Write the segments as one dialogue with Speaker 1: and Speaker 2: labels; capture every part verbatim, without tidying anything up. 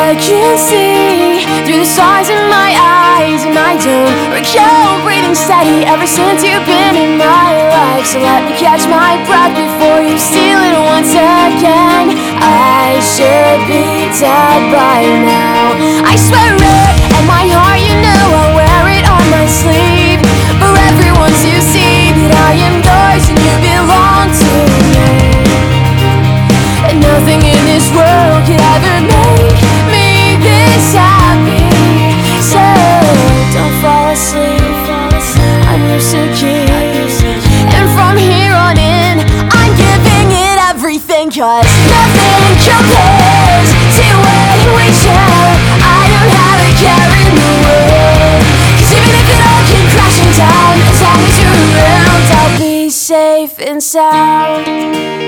Speaker 1: I can see through the stars in my eyes, and I don't recall breathing steady ever since you've been in my life. So let me catch my breath before you steal it once again. I should be dead by now, I swear it, and my heart, you know I wear it on my sleeve, for everyone to see that I am yours and you belong to me. And nothing in this world could ever make me this happy. So don't fall asleep, I'm your Suki. And from here on in, I'm giving it everything, cause nothing compares to what we share. I don't have a care in the world, cause even if it all came crashing down, as long as you're around, I'll be safe and sound.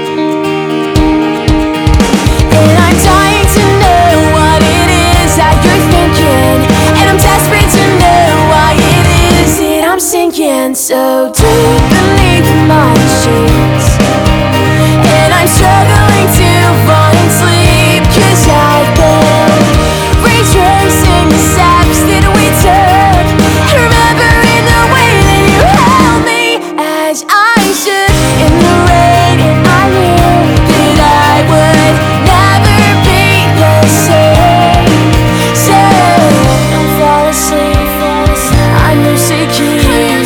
Speaker 1: So deep beneath my sheets, and I'm struggling to find sleep, cause I've been retracing the steps that we took, remembering the way that you held me as I should in the rain, and I knew that I would never be the same. So don't fall asleep, I'm your Suki.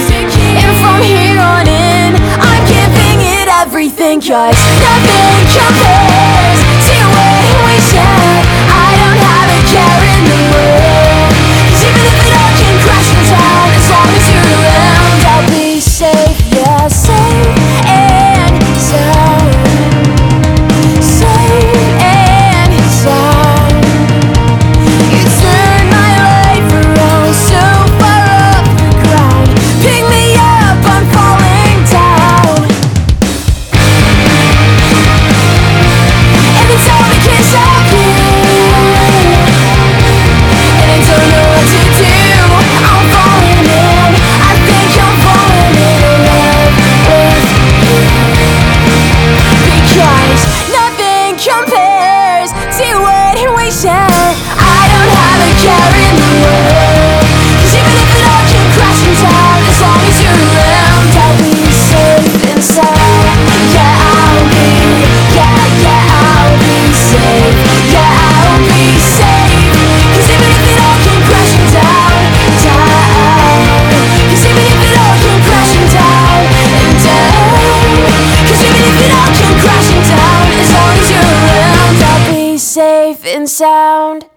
Speaker 1: Cause nothing compares to what we share. I don't have a care in the world, cause even if it all came crashing down, as long as you're around, I'll be safe, yeah, safe and sound. Safe and sound. You turned my life around so far off the ground. Pick me up, I'm falling down. Safe and sound.